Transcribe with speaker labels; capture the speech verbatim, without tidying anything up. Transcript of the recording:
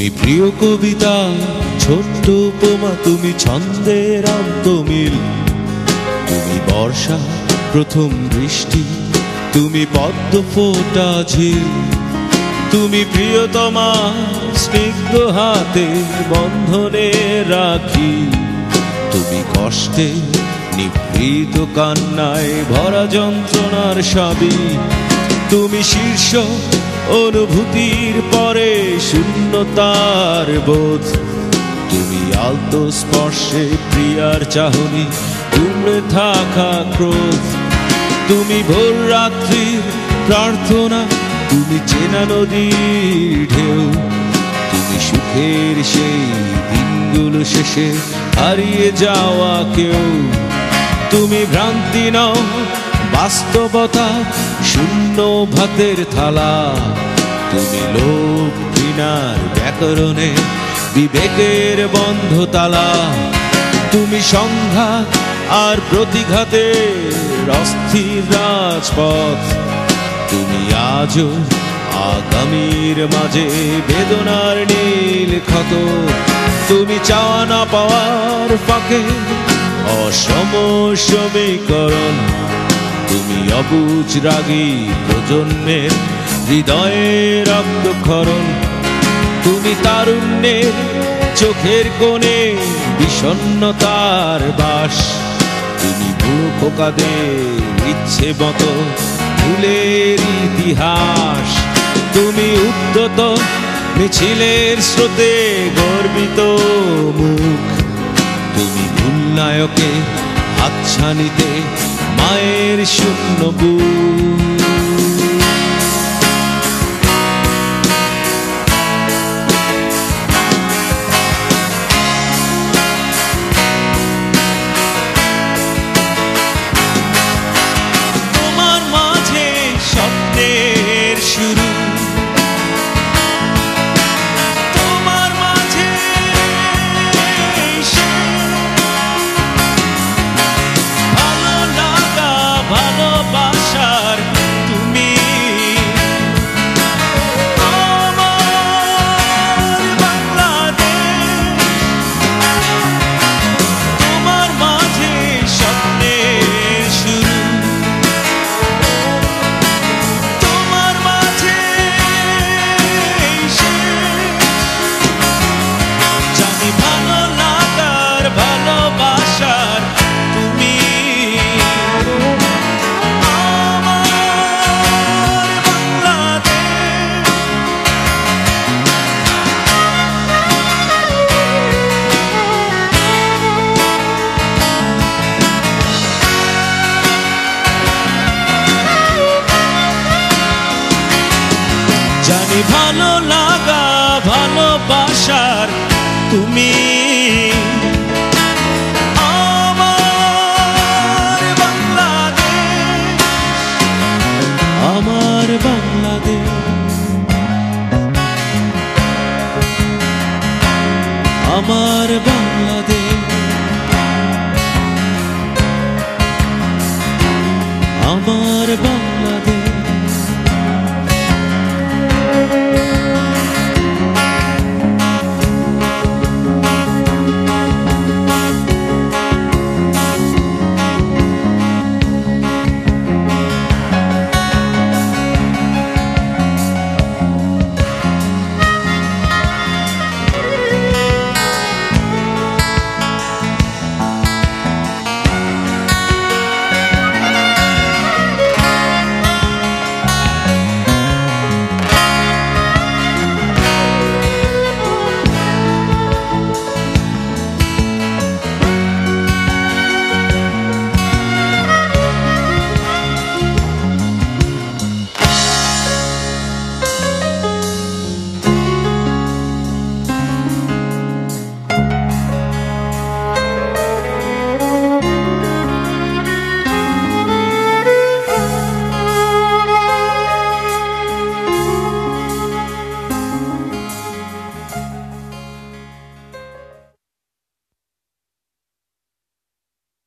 Speaker 1: তুমি প্রিয় কবিতা, ছোট্ট উপমা, তুমি ছন্দের অন্তমিল, তুমি বর্ষা প্রথম বৃষ্টি, তুমি পদ্ম ফোটা ঝিল, তুমি প্রিয়তমা স্নিগ্ধ হাতে বন্ধনে রাখি, তুমি কষ্টে নিভৃত কান্নায় ভরা যন্ত্রণার সবই, তুমি শীর্ষ অনুভূতির পরে শূন্যতার বোধ, তুমি আলতো স্পর্শে প্রিয়ার চাহনি উমড়ে থাকা ক্রোধ, তুমি ভোর রাত্রির প্রার্থনা, তুমি চেনা নদীর ঢেউ, তুমি সুখের সেই দিনগুলো শেষে হারিয়ে যাওয়া কেউ, তুমি ভ্রান্তি নও বাস্তবতা শূন্য ভাতের থালা, তুমি লোভ ঘৃণার ব্যাকরণে বিবেকের বন্ধ তালা, তুমি সংঘাত আর প্রতিঘাতের অস্থির রাজপথ, তুমি আজও আগামীর মাঝে বেদনার নীল ক্ষত, তুমি চাওয়া না পাওয়ার ফাঁকে অসম সমীকরণ, তুমি অবুঝ রাগী প্রজন্মের হৃদয়ে রক্তক্ষরণ, তুমি তারুণ্যের চোখের কোণে বিষণ্ণতার বাস, তুমি বুড়ো খোকাদের ইচ্ছে মতো ভুলের ইতিহাস, তুমি উদ্যত মিছিলের স্রোতে গর্বিত মুখ, তুমি ভুলনায়কে হাতছানিতে মায়ের শূন্য বুক। তোমার মাঝে স্বপ্নের শুরু, তোমার মাঝে ভালো লাগা ভালোবাসার তুমি, আমার বাংলাদেশ, তোমার মাঝে স্বপ্নের শুরু, তোমার মাঝে জানি ভালো লাগার ভালোবাসার তুমি, আমার বাংলাদেশ। জানি ভালো লাগা ভালোবাসার তুমি, আমার বাংলাদেশ, আমার বাংলাদেশ, আমার বাংলাদেশ।